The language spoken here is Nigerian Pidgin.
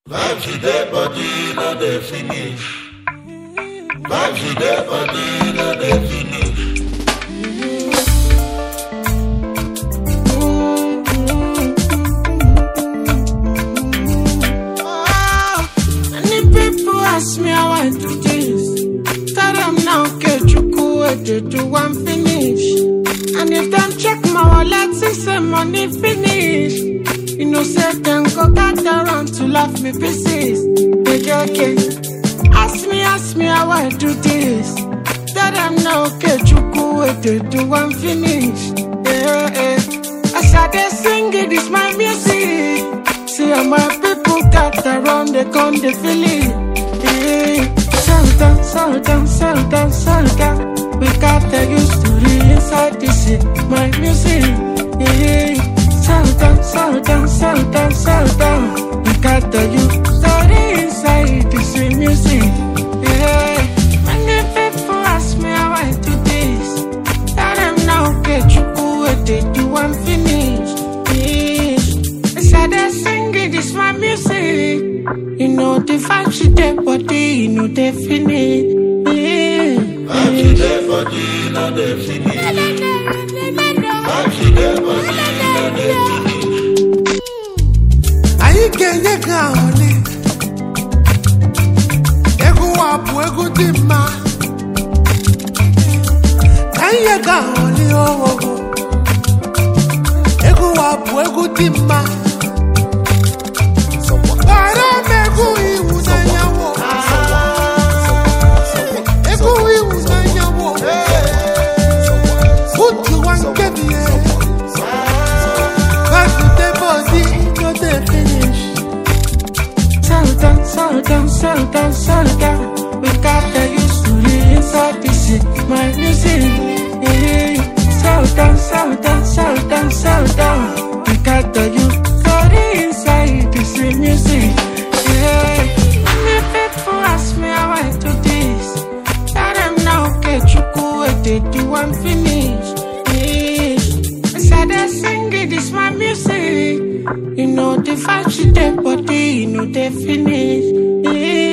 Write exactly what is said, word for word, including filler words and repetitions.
Vibes with their body, no they finish. Vibes with their body, no they finish. Oh, many people ask me how I do this. Tell them now, get you cool, they do one finish. And if them check my wallet, see some money finish. You know, say them go back around to laugh me pieces. Okay, okay. Ask me, ask me how I do this. Tell them now, okay, you go wait to do one finish. Yeah, yeah. As I dey sing it, it's my music. See how my people got around, they come, they feel it. Yeah. Settle down, settle down, settle down, settle down. We got the used to the inside this shit, my music. Yeah. Settle down, settle down, settle down, settle down. We got the youth story inside this music. Yeah. Many people ask me how I do this. Tell them now, get you cool, they do one finish. Yeah. As I dey sing it, it's my music. You know the vibe, she dey body, you know they finish. Yeah. Vibes with their body, no they finish. Vibes with their body. Ayi kenye kaone Egu wapu egu dima Ayi kaone oh oh Egu wapu egu dima Para megu iwu na nyawo Egu iwu na nyawo Uti wankebie Settle down, settle down, settle down. We got the used to the inside this shit, my music. Yeah. Settle down, settle down, settle down, settle down. We got the used to the inside this music. Yeah. Many people ask me how I do this. Tell them now, get you cool, they do one finish. Yeah. As I dey sing it, it's my music. You know the vibe, she dey body, you know they finish. Yeah.